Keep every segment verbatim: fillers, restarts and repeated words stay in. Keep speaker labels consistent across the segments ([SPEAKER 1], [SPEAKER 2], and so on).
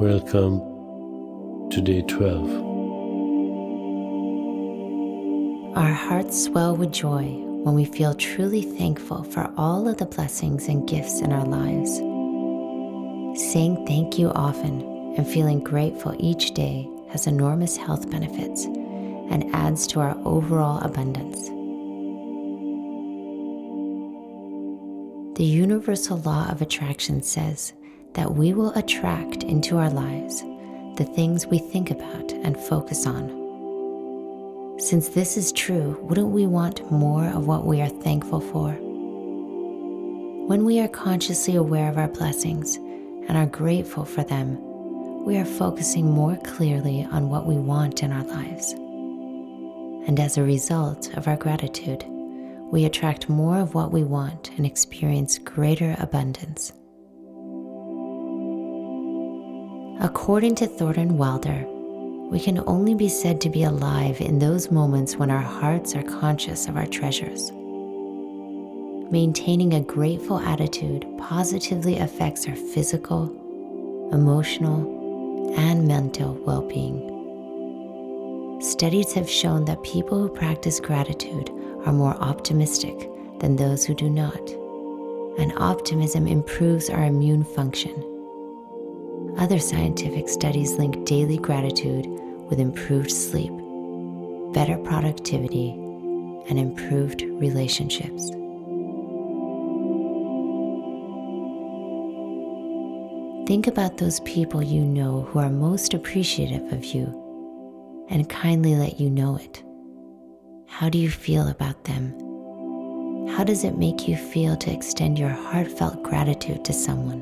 [SPEAKER 1] Welcome to day twelve.
[SPEAKER 2] Our hearts swell with joy when we feel truly thankful for all of the blessings and gifts in our lives. Saying thank you often and feeling grateful each day has enormous health benefits and adds to our overall abundance. The universal law of attraction says that we will attract into our lives the things we think about and focus on. Since this is true, wouldn't we want more of what we are thankful for? When we are consciously aware of our blessings and are grateful for them, we are focusing more clearly on what we want in our lives. And as a result of our gratitude, we attract more of what we want and experience greater abundance. According to Thornton Wilder, we can only be said to be alive in those moments when our hearts are conscious of our treasures. Maintaining a grateful attitude positively affects our physical, emotional, and mental well-being. Studies have shown that people who practice gratitude are more optimistic than those who do not, and optimism improves our immune function. Other scientific studies link daily gratitude with improved sleep, better productivity, and improved relationships. Think about those people you know who are most appreciative of you and kindly let you know it. How do you feel about them? How does it make you feel to extend your heartfelt gratitude to someone?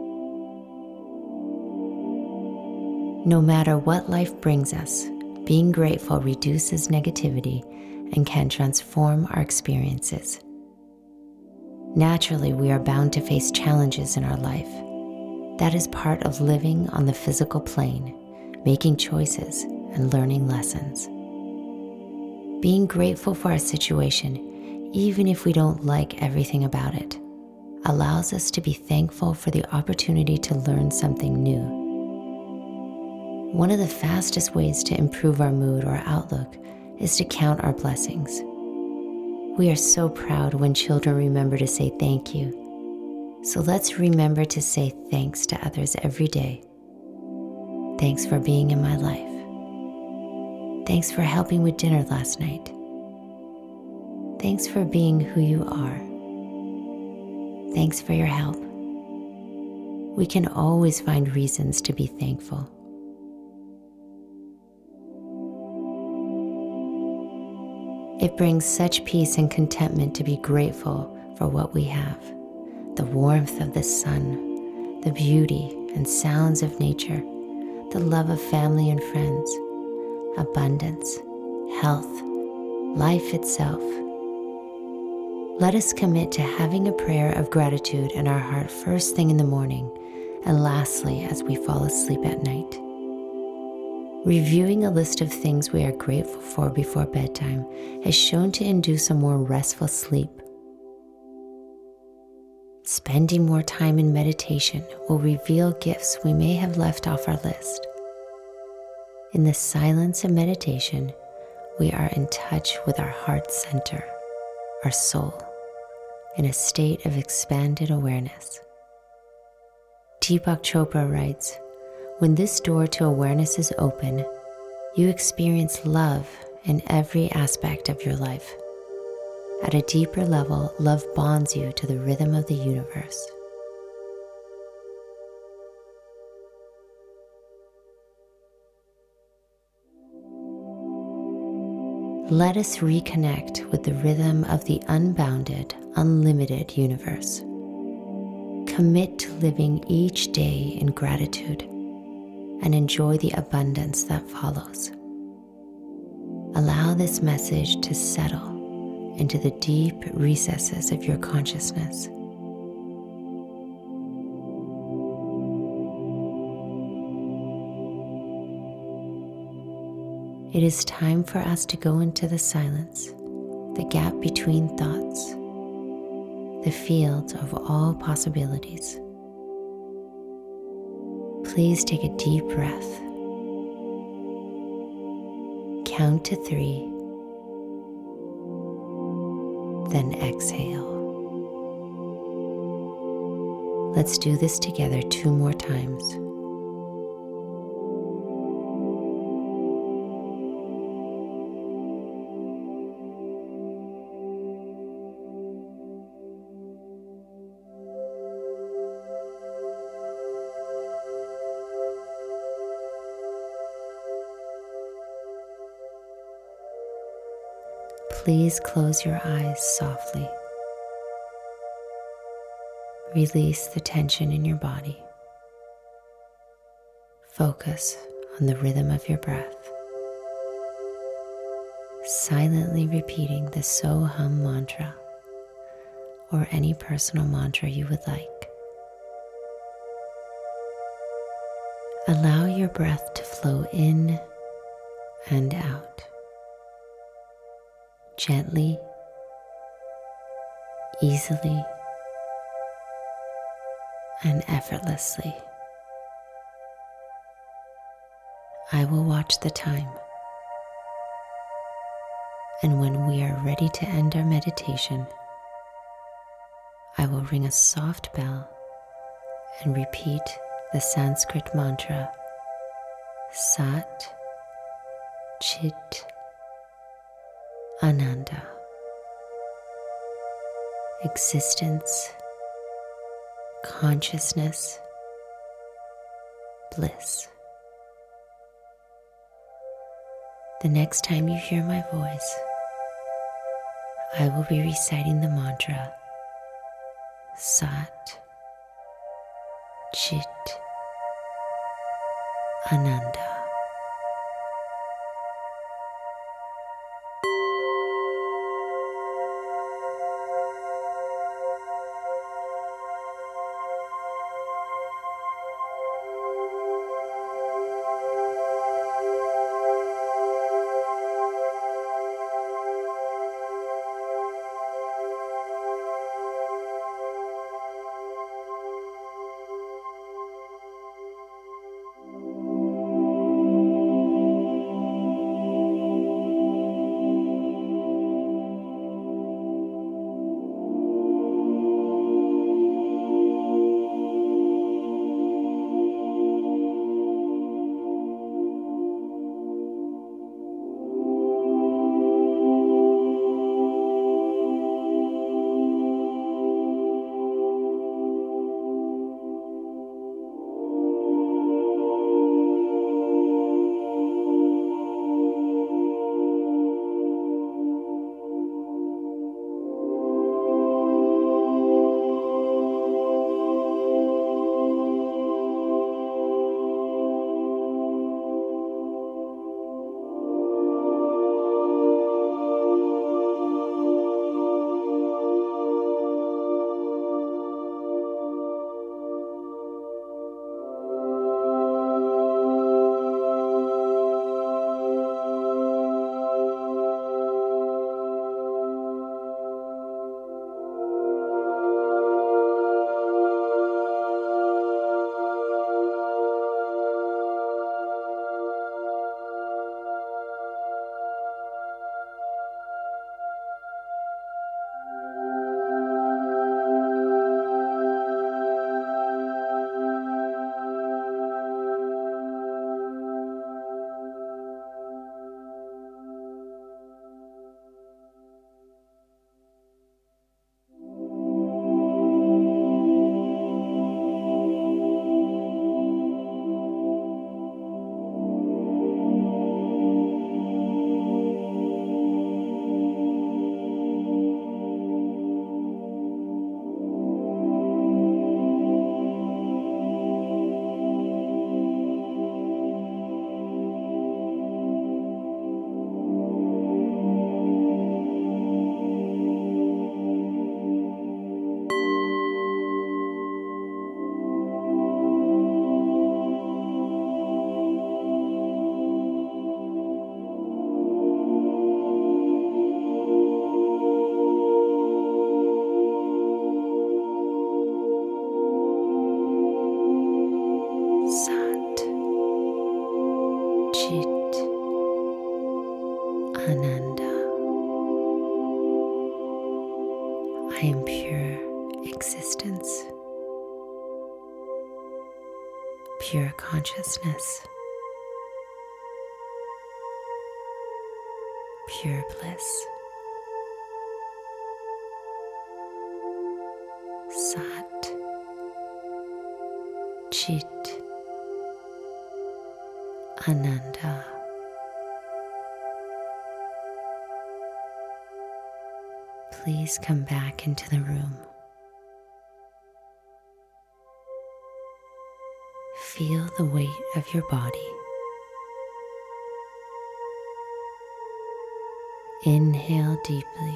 [SPEAKER 2] No matter what life brings us, being grateful reduces negativity and can transform our experiences. Naturally, we are bound to face challenges in our life. That is part of living on the physical plane, making choices and learning lessons. Being grateful for our situation, even if we don't like everything about it, allows us to be thankful for the opportunity to learn something new. One of the fastest ways to improve our mood or outlook is to count our blessings. We are so proud when children remember to say thank you. So let's remember to say thanks to others every day. Thanks for being in my life. Thanks for helping with dinner last night. Thanks for being who you are. Thanks for your help. We can always find reasons to be thankful. It brings such peace and contentment to be grateful for what we have. The warmth of the sun, the beauty and sounds of nature, the love of family and friends, abundance, health, life itself. Let us commit to having a prayer of gratitude in our heart first thing in the morning, and lastly as we fall asleep at night. Reviewing a list of things we are grateful for before bedtime is shown to induce a more restful sleep. Spending more time in meditation will reveal gifts we may have left off our list. In the silence of meditation, we are in touch with our heart center, our soul, in a state of expanded awareness. Deepak Chopra writes, "When this door to awareness is open, you experience love in every aspect of your life. At a deeper level, love bonds you to the rhythm of the universe." Let us reconnect with the rhythm of the unbounded, unlimited universe. Commit to living each day in gratitude and enjoy the abundance that follows. Allow this message to settle into the deep recesses of your consciousness. It is time for us to go into the silence, the gap between thoughts, the field of all possibilities. Please take a deep breath. Count to three, then exhale. Let's do this together two more times. Please close your eyes softly. Release the tension in your body. Focus on the rhythm of your breath, silently repeating the Soham mantra or any personal mantra you would like. Allow your breath to flow in and out, gently, easily, and effortlessly. I will watch the time, and when we are ready to end our meditation, I will ring a soft bell and repeat the Sanskrit mantra Sat Chit Ananda. Existence, consciousness, bliss. The next time you hear my voice, I will be reciting the mantra Sat Chit Ananda. I am pure existence, pure consciousness, pure bliss. Sat, Chit, Ananda. Please come back into the room. Feel the weight of your body. Inhale deeply.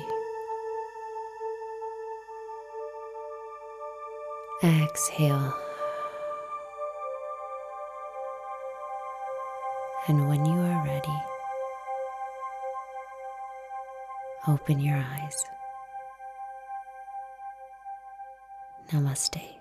[SPEAKER 2] Exhale. And when you are ready, open your eyes. Namaste.